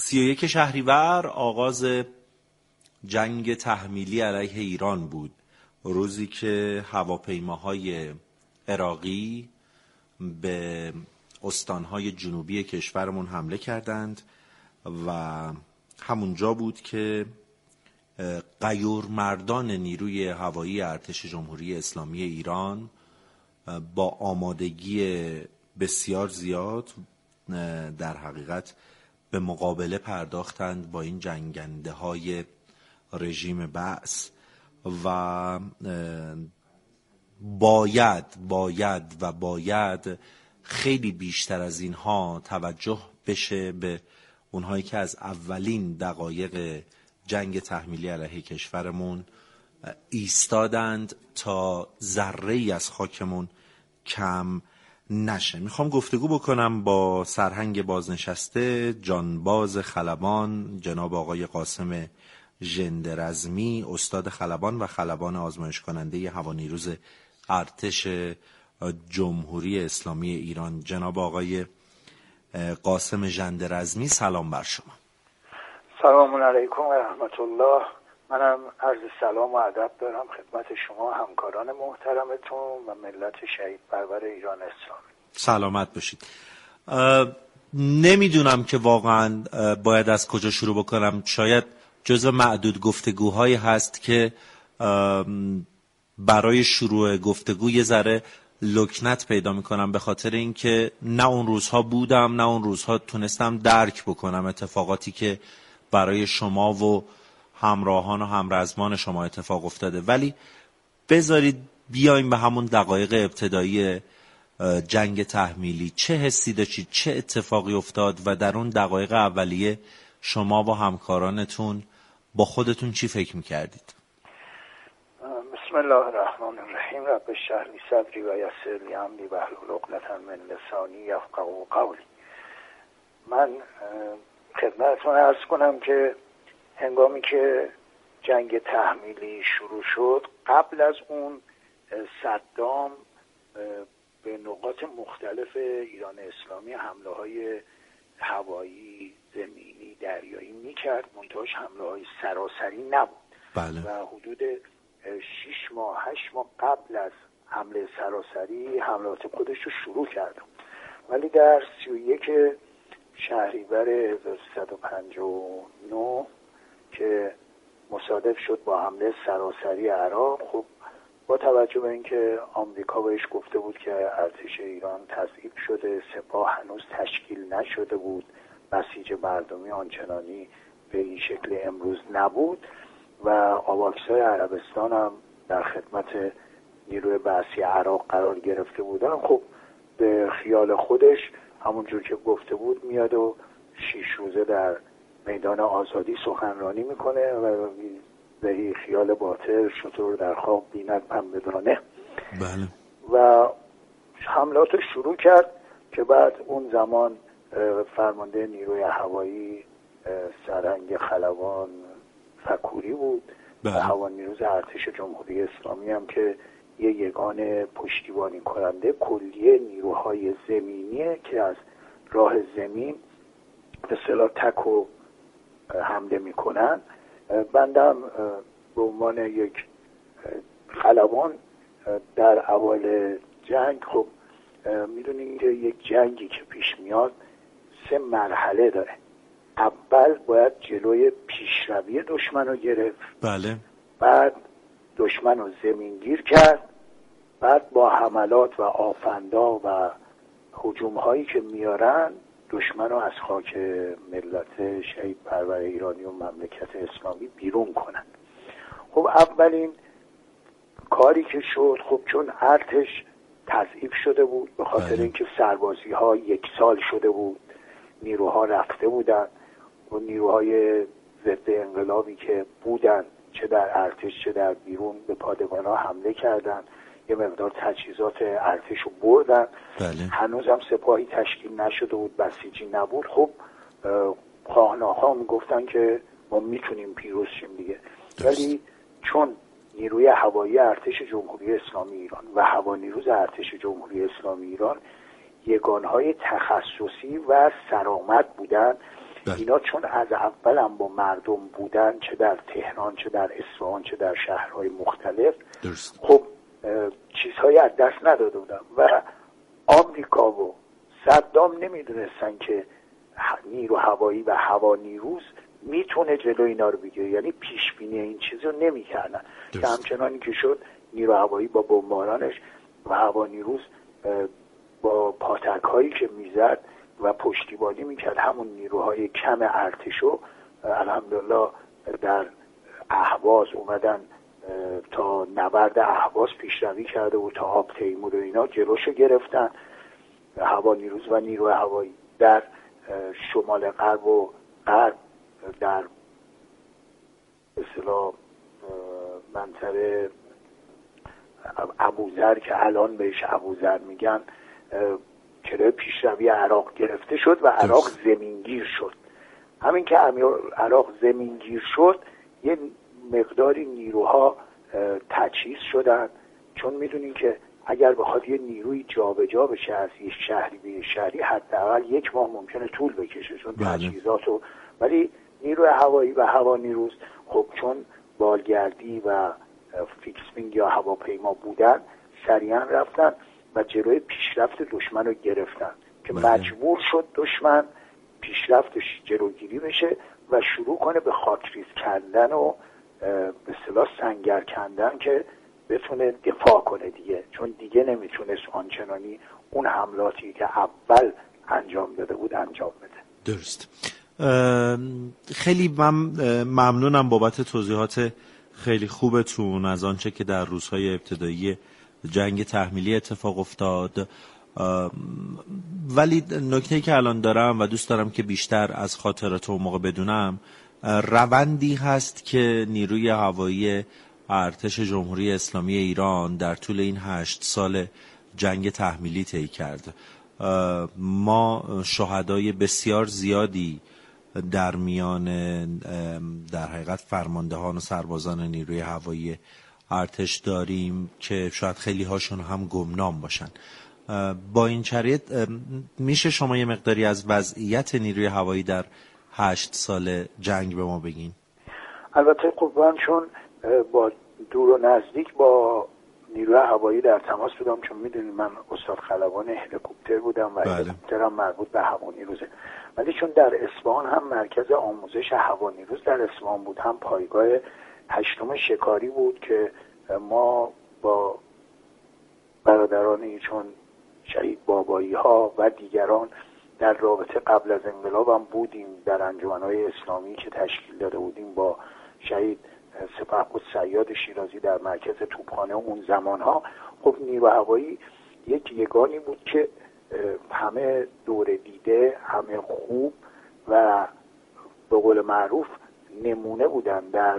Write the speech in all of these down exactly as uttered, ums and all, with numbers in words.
سی و یک شهریور آغاز جنگ تحمیلی علیه ایران بود، روزی که هواپیماهای عراقی به استانهای جنوبی کشورمون حمله کردند و همونجا بود که غیور مردان نیروی هوایی ارتش جمهوری اسلامی ایران با آمادگی بسیار زیاد در حقیقت به مقابله پرداختند با این جنگنده های رژیم بعث و باید باید و باید خیلی بیشتر از اینها توجه بشه به اونهایی که از اولین دقایق جنگ تحمیلی علیه کشورمون ایستادند تا ذره‌ای از خاکمون کم نشه. میخوام گفتگو بکنم با سرهنگ بازنشسته جانباز خلبان جناب آقای قاسم ژندرزمی، استاد خلبان و خلبان آزمایش کننده هوانیروز ارتش جمهوری اسلامی ایران. جناب آقای قاسم ژندرزمی، سلام بر شما. سلام علیکم و رحمت الله. منم عرض سلام و ادب دارم خدمت شما همکاران محترمتون و ملت شهید پرور ایران اسلامی. سلامت باشید. نمیدونم که واقعا باید از کجا شروع بکنم. شاید جزو معدود گفتگوهایی هست که برای شروع گفتگو یه ذره لکنت پیدا میکنم، به خاطر اینکه نه اون روزها بودم نه اون روزها تونستم درک بکنم اتفاقاتی که برای شما و همراهان و همرزمان شما اتفاق افتاده. ولی بذارید بیایم به همون دقایق ابتدایی جنگ تحمیلی. چه حسی داشتید؟ چه اتفاقی افتاد؟ و در اون دقایق اولیه شما و همکارانتون با خودتون چی فکر میکردید؟ بسم الله الرحمن الرحیم. رب اشرح لی صدری و یسر لی امری واحلل عقدة من لسانی یفقهوا قولی. من خدمتتون عرض کنم که هنگامی که جنگ تحمیلی شروع شد، قبل از اون صدام به نقاط مختلف ایران اسلامی حمله های هوایی، زمینی، دریایی میکرد، منتهاش حمله های سراسری نبود. بله. و حدود شش ماه هشت ماه قبل از حمله سراسری حملات خودش رو شروع کرد. ولی در سی و یک شهریور هزار و سیصد و پنجاه و نه که مصادف شد با حمله سراسری عراق، خب با توجه به اینکه آمریکا بهش گفته بود که ارتش ایران تضعیف شده، سپاه هنوز تشکیل نشده بود، بسیج مردمی آنچنانی به این شکل امروز نبود و آواکسای عربستان هم در خدمت نیروی بعثی عراق قرار گرفته بودن، خب به خیال خودش همونجور که گفته بود میاد و شیش روزه در میدان آزادی سخنرانی میکنه و به خیال باطل شطور در خواب بیند پنبه دانه. بله. و حملات رو شروع کرد که بعد اون زمان فرمانده نیروی هوایی سرهنگ خلبان فکوری بود. بله. و هوانیروز ارتش جمهوری اسلامی هم که یه یگان پشتیبانی کننده کلیه نیروهای زمینیه که از راه زمین به اصطلاح تک و حمله میکنن. بندم به عنوان یک خلبان در اول جنگ، خب میدونید که یک جنگی که پیش میاد سه مرحله داره. اول باید جلوی پیشروی دشمن رو گرفت. بله. بعد دشمن رو زمینگیر کرد. بعد با حملات و آفندا و هجوم هایی که میارن دشمن رو از خاک ملت شهید پرور ایرانی و مملکت اسلامی بیرون کنن. خب اولین کاری که شد، خب چون ارتش تضعیف شده بود به خاطر اینکه سربازی ها یک سال شده بود، نیروها رفته بودن و نیروهای ضد انقلابی که بودن چه در ارتش چه در بیرون به پادگان ها حمله کردن، یه مقدار تجهیزات ارتش رو بردن. بله. هنوز هم سپاهی تشکیل نشده بود، بسیجی نبود. خب خواهناها میگفتن که ما میتونیم پیروز شیم دیگه. ولی چون نیروی هوایی ارتش جمهوری اسلامی ایران و هوانیروز ارتش جمهوری اسلامی ایران یگانهای تخصصی و سرآمد بودن، بله. اینا چون از اول هم با مردم بودن، چه در تهران چه در اصفهان چه در شهرهای مختلف، درست. خب چیزهایی از دست نداده بودن و آمریکا و صدام نمیدونستن که نیرو هوایی و هوا نیروز میتونه جلو اینا رو بگیره، یعنی پیش بینی این چیز رو نمیکردن که همچنانی که شد نیرو هوایی با بمبارانش و هوا نیروز با پاتک هایی که میزد و پشتیبانی میکرد همون نیروهای کم ارتشو الحمدلله در اهواز اومدن تا نبرد اهواز پیشروی کرده و تا آب تیمور و اینا جلوشو گرفتن. هوا نیروز و نیروی هوایی در شمال غرب و غرب در اصطلاح منطقه ابوذر که الان بهش ابوذر میگن جلوی پیشروی عراق گرفته شد و عراق زمینگیر شد. همین که عراق زمینگیر شد یه مقداری نیروها تجهیز شدن، چون میدونین که اگر بخواد یه نیروی جابجا بشه از یک شهری به یک شهری حداقل یک ماه ممکنه طول بکشه چون تجهیزاتو، ولی نیروی هوایی و هوا نیروز خب چون بالگردی و فیکسینگ یا هواپیما بودن سریعا رفتن و جلوی پیشرفت دشمن رو گرفتن که مجبور شد دشمن پیشرفتش جلوگیری بشه و شروع کنه به خاکریز کندن و به اصطلاح سنگر کندن که بتونه دفاع کنه دیگه، چون دیگه نمیتونست آنچنانی اون حملاتی که اول انجام داده بود انجام بده. درست. خیلی من ممنونم بابت توضیحات خیلی خوبتون از آنچه که در روزهای ابتدایی جنگ تحمیلی اتفاق افتاد، ولی نکته‌ای که الان دارم و دوست دارم که بیشتر از خاطرات اون موقع بدونم، روندی هست که نیروی هوایی ارتش جمهوری اسلامی ایران در طول این هشت سال جنگ تحمیلی طی کرد. ما شهدای بسیار زیادی در میان در حقیقت فرماندهان و سربازان نیروی هوایی ارتش داریم که شاید خیلی هاشون هم گمنام باشن. با این شرایط میشه شما یه مقداری از وضعیت نیروی هوایی در هشت سال جنگ به ما بگین؟ البته خب من چون با دور و نزدیک با نیروی هوایی در تماس بودم، چون میدونید من استاد خلبان هلیکوپتر بودم و هلیکوپترم مربوط به هوا نیروزه، ولی چون در اصفهان هم مرکز آموزش هوا نیروز در اصفهان بود، هم پایگاه هشتم شکاری بود که ما با برادرانی چون شهید بابایی ها و دیگران در رابطه قبل از انقلاب هم بودیم در انجمن‌های اسلامی که تشکیل داده بودیم با شهید سپهبد صیاد شیرازی در مرکز توپخانه اون زمانها. خب نیرو هوایی یک یگانی بود که همه دور دیده، همه خوب و به قول معروف نمونه بودن در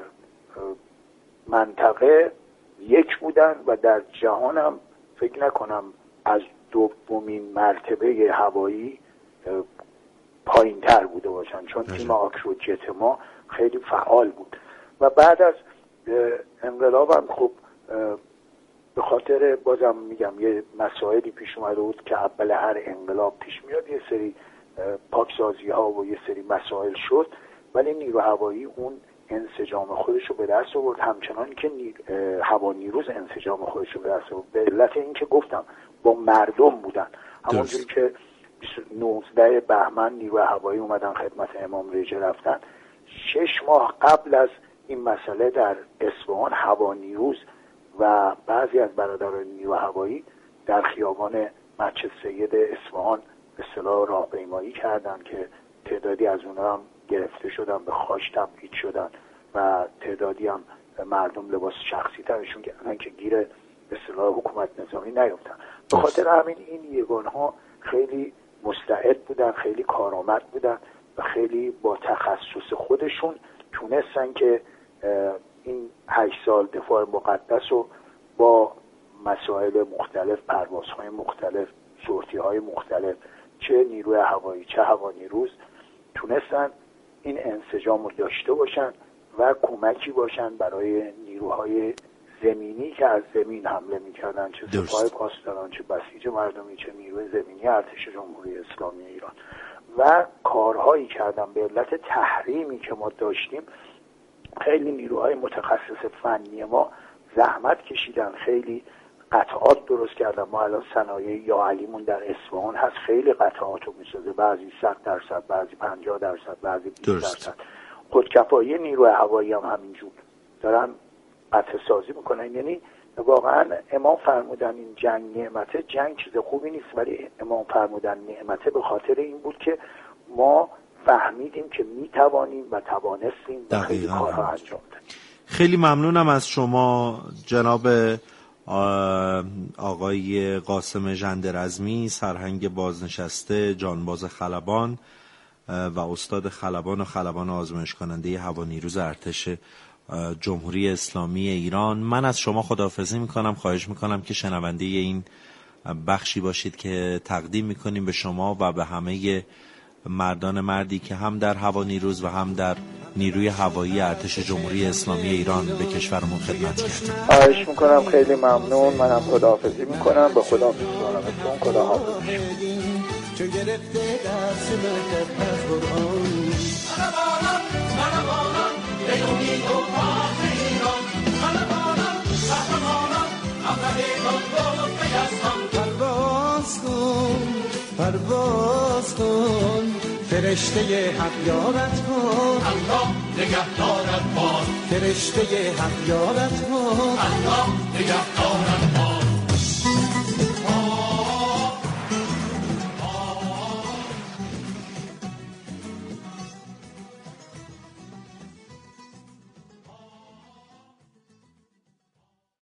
منطقه، یک بودن و در جهان هم فکر نکنم از دومین مرتبه هوایی پایین تر بوده باشن، چون تیم آکروجت ما خیلی فعال بود. و بعد از انقلاب هم خب به خاطر بازم میگم یه مسائلی پیش اومده بود که اول هر انقلاب پیش میاد، یه سری پاکسازی ها و یه سری مسائل شد، ولی نیرو هوایی اون انسجام خودش رو به دست آورد، همچنان که نیر... هوا نیروز انسجام خودش رو به دست آورد، به علت اینکه گفتم با مردم بودن. همونجوری که نوزده بهمن نیرو هوایی اومدن خدمت امام رجه رفتن، شش ماه قبل از این مسئله در اصفهان هوا نیروز و بعضی از برادران نیرو هوایی در خیابان مسجد سید اصفهان به اصطلاح راهپیمایی کردن که تعدادی از اونها هم گرفته شدن، به خاش تبعید شدن و تعدادی هم مردم لباس شخصی ترشون کردن که گیر به اصطلاح حکومت نظامی نیفتن. به خاطر همین این یگانها خیلی مستعد بودن، خیلی کارآمد بودن و خیلی با تخصص خودشون تونستن که این هشت سال دفاع مقدس رو با مسائل مختلف، پروازهای مختلف، سورتیهای مختلف، چه نیروی هوایی چه هوا نیروز، تونستن این انسجام رو داشته باشن و کمکی باشن برای نیروهای زمینی که از زمین حمله میکردن، چه سپاه پاسداران، چه بسیج مردمی، چه نیروی زمینی ارتش جمهوری اسلامی ایران. و کارهایی کردن به علت تحریمی که ما داشتیم. خیلی نیروهای متخصص فنی ما زحمت کشیدن، خیلی قطعات درست کردن. ما الان صنایع یا علیمون در اصفهان هست، خیلی قطعات رو میسازه، بعضی صد درصد، بعضی پنجاه درصد، بعضی بیست درصد. خودکفایی نیروی هوایی هم همینجور دارن قطع سازی میکنن. یعنی واقعا امام فرمودن این جنگ نعمته، جنگ چیز خوبی نیست، ولی امام فرمودن نعمته به خاطر این بود که ما فهمیدیم که میتوانیم و توانستیم و خیلی کارها انجام دادیم. خیلی ممنونم از شما جناب آقای قاسم ژندرزمی، سرهنگ بازنشسته جانباز خلبان و استاد خلبان و خلبان آزمایش کننده هوانیروز ارتش جمهوری اسلامی ایران. من از شما خداحافظی میکنم، خواهش میکنم که شنونده این بخشی باشید که تقدیم میکنیم به شما و به همه مردان مردی که هم در هوانیروز و هم در نیروی هوایی ارتش جمهوری اسلامی ایران به کشورمون خدمت کردن. خواهش میکنم، خیلی ممنون. منم خداحافظی میکنم، به خدا میسپارمتون. خداحافظ. چه گرفته درس مرکب از قرآن خلبانان خلبانان بدونی و پاس ایران خلبانان قهرمانان افریقان بود بیستان پرواز کن پرواز کن فرشته حق یارت کن الله نگهدارت باد فرشته حق یارت کن الله نگهدارت